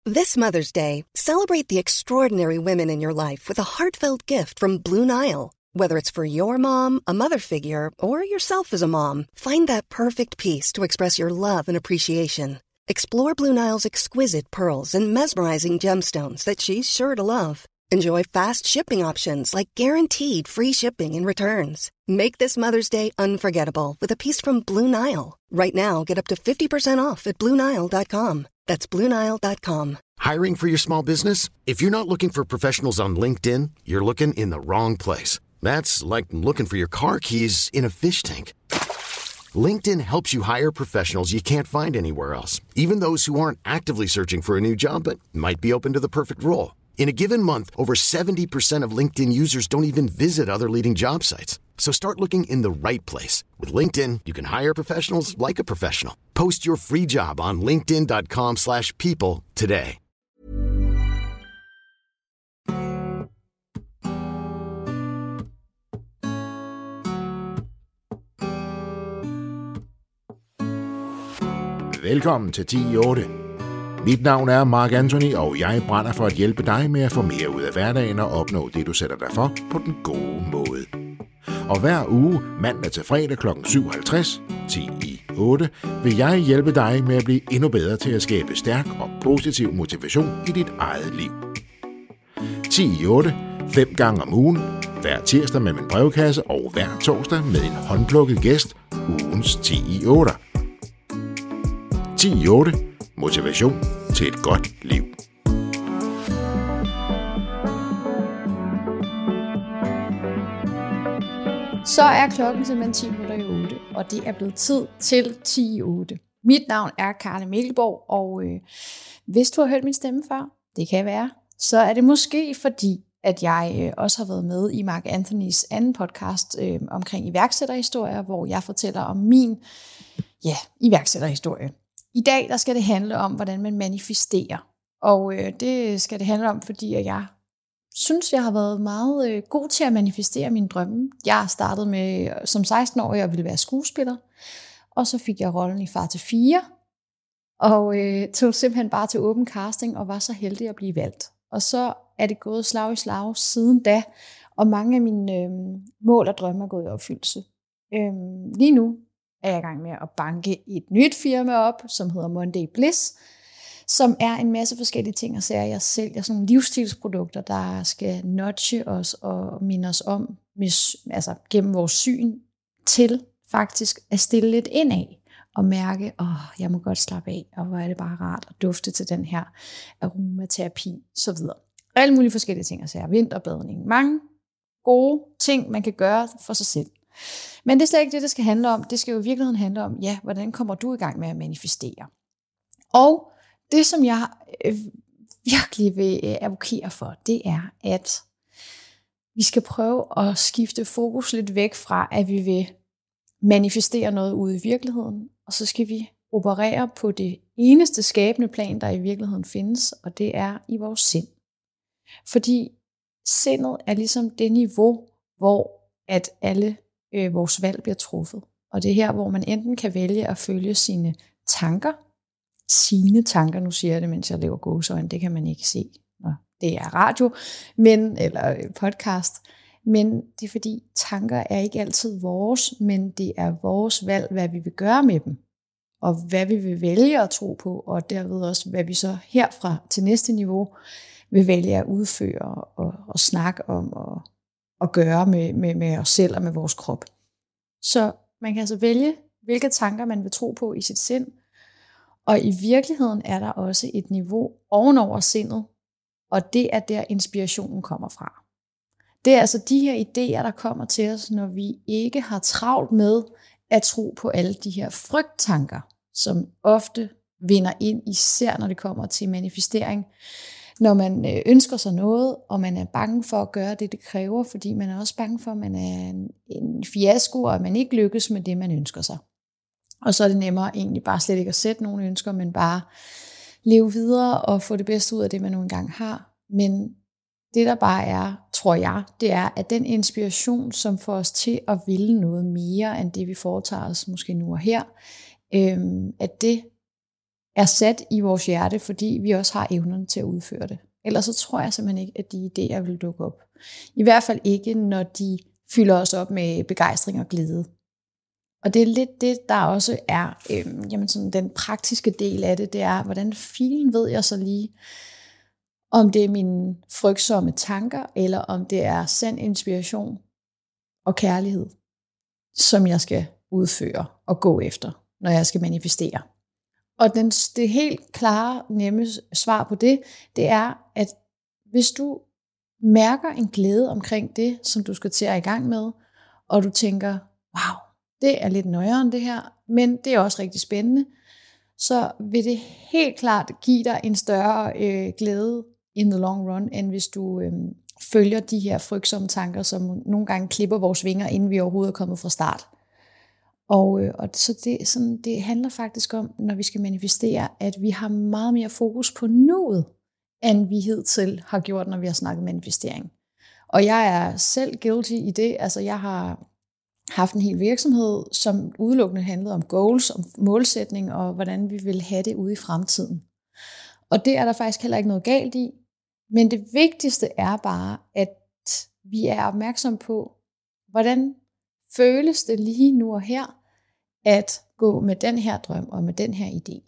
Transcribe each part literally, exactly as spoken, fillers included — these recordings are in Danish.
This Mother's Day, celebrate the extraordinary women in your life with a heartfelt gift from Blue Nile. Whether it's for your mom, a mother figure, or yourself as a mom, find that perfect piece to express your love and appreciation. Explore Blue Nile's exquisite pearls and mesmerizing gemstones that she's sure to love. Enjoy fast shipping options like guaranteed free shipping and returns. Make this Mother's Day unforgettable with a piece from Blue Nile. Right now, get up to fifty percent off at Blue Nile dot com. That's Blue Nile dot com. Hiring for your small business? If you're not looking for professionals on LinkedIn, you're looking in the wrong place. That's like looking for your car keys in a fish tank. LinkedIn helps you hire professionals you can't find anywhere else, even those who aren't actively searching for a new job but might be open to the perfect role. In a given month, over seventy percent of LinkedIn users don't even visit other leading job sites. So start looking in the right place. With LinkedIn, you can hire professionals like a professional. Post your free job on linkedin dot com slash people today. Velkommen til ti i otte. Mit navn er Mark Anthony, og jeg brænder for at hjælpe dig med at få mere ud af hverdagen og opnå det, du sætter dig for på den gode måde. Og hver uge, mandag til fredag klokken syv halvtreds, ti i otte, vil jeg hjælpe dig med at blive endnu bedre til at skabe stærk og positiv motivation i dit eget liv. ti i otte, fem gange om ugen, hver tirsdag med min brevkasse og hver torsdag med en håndplukket gæst, ugens ti i otte. ti i otte. Motivation til et godt liv. Så er klokken simpelthen ti minutter i otte, og det er blevet tid til ti i otte. Mit navn er Karla Mikkelborg, og øh, hvis du har hørt min stemme før, det kan være, så er det måske fordi, at jeg øh, også har været med i Mark Anthonys anden podcast øh, omkring iværksætterhistorier, hvor jeg fortæller om min ja, iværksætterhistorie. I dag der skal det handle om, hvordan man manifesterer. Og øh, det skal det handle om, fordi jeg synes, jeg har været meget øh, god til at manifestere mine drømme. Jeg startede med som seksten-årig at ville være skuespiller. Og så fik jeg rollen i Far til fire. Og øh, tog simpelthen bare til åben casting og var så heldig at blive valgt. Og så er det gået slag i slag siden da. Og mange af mine øh, mål og drømme er gået i opfyldelse. Øh, lige nu er jeg i gang med at banke et nyt firma op, som hedder Monday Bliss, som er en masse forskellige ting og sager. Jeg sælger sådan nogle livsstilsprodukter, der skal nudge os og minde os om, altså gennem vores syn, til faktisk at stille lidt indad og mærke, åh, oh, jeg må godt slappe af, og hvor er det bare rart at dufte til den her aromaterapi, så videre. Alle mulige forskellige ting og sager. Vinterbadning. Mange gode ting, man kan gøre for sig selv. Men det er slet ikke det, det skal handle om. Det skal jo i virkeligheden handle om, ja, hvordan kommer du i gang med at manifestere? Og det, som jeg øh, virkelig vil øh, advokere for, det er, at vi skal prøve at skifte fokus lidt væk fra, at vi vil manifestere noget ude i virkeligheden, og så skal vi operere på det eneste skabende plan, der i virkeligheden findes, og det er i vores sind. Fordi sindet er ligesom det niveau, hvor at alle øh, vores valg bliver truffet. Og det er her, hvor man enten kan vælge at følge sine tanker, sine tanker, nu siger jeg det, mens jeg laver gåseøjne, det kan man ikke se, når det er radio, men, eller podcast, men det er fordi tanker er ikke altid vores, men det er vores valg, hvad vi vil gøre med dem, og hvad vi vil vælge at tro på, og derved også, hvad vi så herfra til næste niveau vil vælge at udføre og, og snakke om og, og gøre med, med, med os selv og med vores krop. Så man kan altså vælge, hvilke tanker man vil tro på i sit sind, og i virkeligheden er der også et niveau ovenover sindet, og det er der inspirationen kommer fra. Det er altså de her idéer, der kommer til os, når vi ikke har travlt med at tro på alle de her frygttanker, som ofte vinder ind, især når det kommer til manifestering. Når man ønsker sig noget, og man er bange for at gøre det, det kræver, fordi man er også bange for, at man er en, en fiasko, og at man ikke lykkes med det, man ønsker sig. Og så er det nemmere egentlig bare slet ikke at sætte nogle ønsker, men bare leve videre og få det bedste ud af det, man nu engang har. Men det der bare er, tror jeg, det er, at den inspiration, som får os til at ville noget mere, end det vi foretager os måske nu og her, øhm, at det er sat i vores hjerte, fordi vi også har evnen til at udføre det. Ellers så tror jeg simpelthen ikke, at de idéer vil dukke op. I hvert fald ikke, når de fylder os op med begejstring og glæde. Og det er lidt det, der også er øh, jamen sådan den praktiske del af det, det er, hvordan filen ved jeg så lige, om det er mine frygtsomme tanker, eller om det er sand inspiration og kærlighed, som jeg skal udføre og gå efter, når jeg skal manifestere. Og den, det helt klare, nemme svar på det, det er, at hvis du mærker en glæde omkring det, som du skal til at i gang med, og du tænker, wow, det er lidt nøjere end det her, men det er også rigtig spændende, så vil det helt klart give dig en større øh, glæde in the long run, end hvis du øh, følger de her frygtsomme tanker, som nogle gange klipper vores vinger, inden vi overhovedet er kommet fra start. Og, øh, og så det, sådan, det handler faktisk om, når vi skal manifestere, at vi har meget mere fokus på nuet, end vi hidtil har gjort, når vi har snakket manifestering. Og jeg er selv guilty i det. Altså jeg har haft en hel virksomhed, som udelukkende handlede om goals, om målsætning, og hvordan vi vil have det ude i fremtiden. Og det er der faktisk heller ikke noget galt i. Men det vigtigste er bare, at vi er opmærksom på, hvordan føles det lige nu og her, at gå med den her drøm og med den her idé.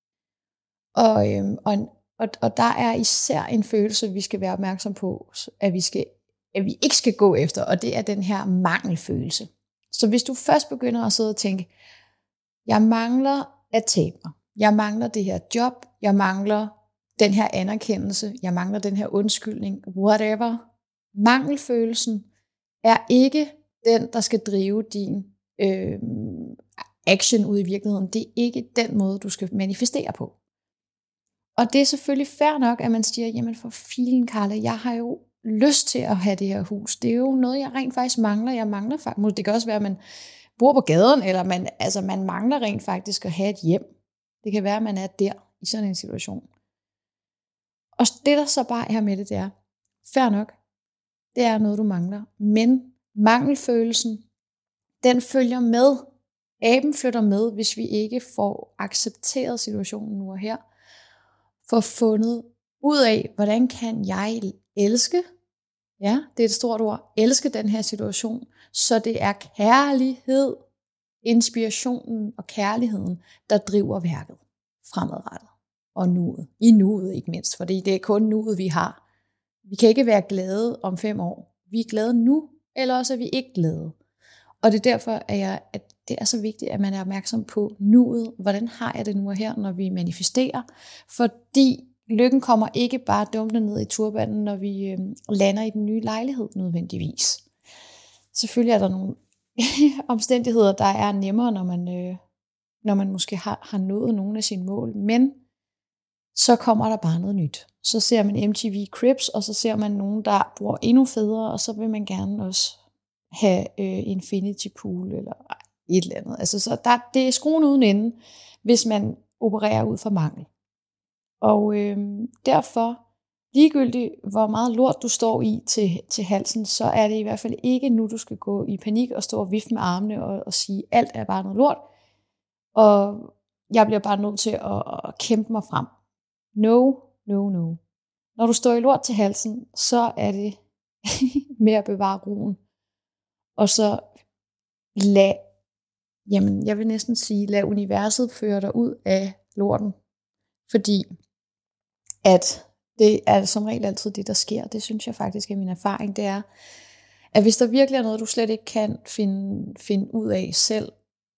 Og, øhm, og, og, og der er især en følelse, vi skal være opmærksom på, at vi, skal, at vi ikke skal gå efter, og det er den her mangelfølelse. Så hvis du først begynder at sidde og tænke, jeg mangler at tabe mig, jeg mangler det her job, jeg mangler den her anerkendelse, jeg mangler den her undskyldning, whatever. Mangelfølelsen er ikke den, der skal drive din øh, action ud i virkeligheden. Det er ikke den måde, du skal manifestere på. Og det er selvfølgelig fair nok, at man siger, jamen for filen, Karla, jeg har jo lyst til at have det her hus. Det er jo noget, jeg rent faktisk mangler. Jeg mangler faktisk, det kan også være, at man bor på gaden, eller man, altså man mangler rent faktisk at have et hjem. Det kan være, at man er der i sådan en situation. Og det, der så bare er med det, det er, fair nok, det er noget, du mangler. Men mangelfølelsen, den følger med. Aben flytter med, hvis vi ikke får accepteret situationen nu og her. For fundet ud af, hvordan kan jeg elske, ja, det er et stort ord, elske den her situation, så det er kærlighed, inspirationen og kærligheden, der driver værket fremadrettet. Og nuet. I nuet ikke mindst, fordi det er kun nuet, vi har. Vi kan ikke være glade om fem år. Vi er glade nu, eller også er vi ikke glade. Og det er derfor, at, jeg, at det er så vigtigt, at man er opmærksom på nuet. Hvordan har jeg det nu og her, når vi manifesterer? Fordi lykken kommer ikke bare dumpende ned i turbanen, når vi øh, lander i den nye lejlighed nødvendigvis. Selvfølgelig er der nogle omstændigheder, der er nemmere, når man, øh, når man måske har, har nået nogle af sine mål. Men så kommer der bare noget nyt. Så ser man M T V Cribs, og så ser man nogen, der bor endnu federe, og så vil man gerne også have øh, Infinity Pool, eller et eller andet. Altså, så der, det er skruen uden ende, hvis man opererer ud for mangel. Og øh, derfor, ligegyldigt hvor meget lort du står i til, til halsen, så er det i hvert fald ikke nu, du skal gå i panik og stå og vifte med armene og, og sige, alt er bare noget lort, og jeg bliver bare nødt til at, at kæmpe mig frem. No, no, no. Når du står i lort til halsen, så er det med at bevare roen. Og så lad, jamen jeg vil næsten sige, lad universet føre dig ud af lorten. Fordi at det er som regel altid det, der sker. Det synes jeg faktisk er min erfaring. Det er, at hvis der virkelig er noget, du slet ikke kan finde, finde ud af selv,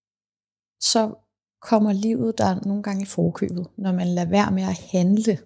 så kommer livet der nogle gange i forkøbet, når man lader være med at handle.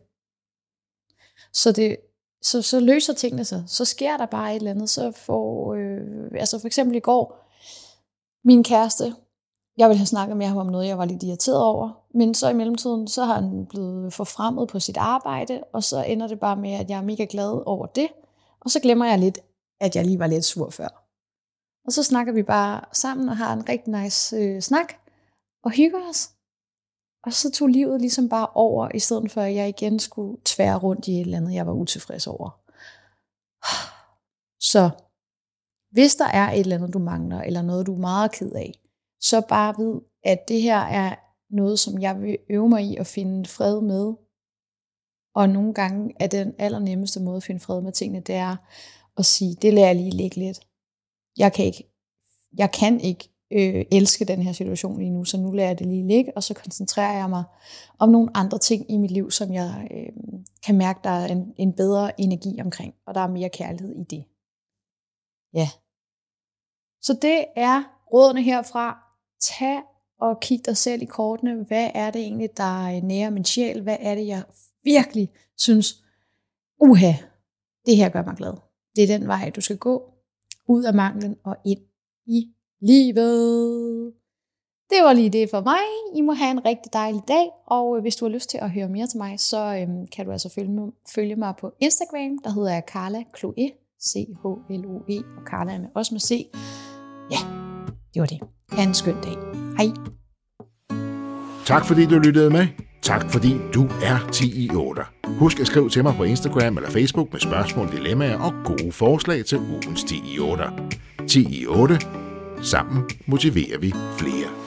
Så, det, så, så løser tingene sig. Så sker der bare et eller andet. Så får, øh, altså for eksempel i går, min kæreste, jeg ville have snakket med ham om noget, jeg var lidt irriteret over, men så i mellemtiden, så har han blevet forfremmet på sit arbejde, og så ender det bare med, at jeg er mega glad over det, og så glemmer jeg lidt, at jeg lige var lidt sur før. Og så snakker vi bare sammen og har en rigtig nice øh, snak, og hygger os. Og så tog livet ligesom bare over, i stedet for at jeg igen skulle tvære rundt i et eller andet, jeg var utilfreds over. Så hvis der er et eller andet, du mangler, eller noget, du er meget ked af, så bare vid, at det her er noget, som jeg vil øve mig i at finde fred med. Og nogle gange er den allernemmeste måde at finde fred med tingene, det er at sige, det lader jeg lige ligge lidt. Jeg kan ikke, jeg kan ikke øh, elske den her situation lige nu, så nu lader jeg det lige ligge, og så koncentrerer jeg mig om nogle andre ting i mit liv, som jeg øh, kan mærke, der er en, en bedre energi omkring, og der er mere kærlighed i det. Ja. Så det er rådene herfra. Tag og kig dig selv i kortene. Hvad er det egentlig, der nærer min sjæl? Hvad er det, jeg virkelig synes, uha, det her gør mig glad. Det er den vej, du skal gå. Ud af manglen og ind i livet. Det var lige det for mig. I må have en rigtig dejlig dag. Og hvis du har lyst til at høre mere til mig, så øhm, kan du altså følge, følge mig på Instagram. Der hedder jeg Carla Chloe. C H L O E. Og Carla er med, også med C. Ja, det var det. Ha' en skøn dag. Hej. Tak fordi du lyttede med. Tak fordi du er ti i otte. Husk at skrive til mig på Instagram eller Facebook med spørgsmål, dilemmaer og gode forslag til ugens ti i otte. ti i otte. Sammen motiverer vi flere.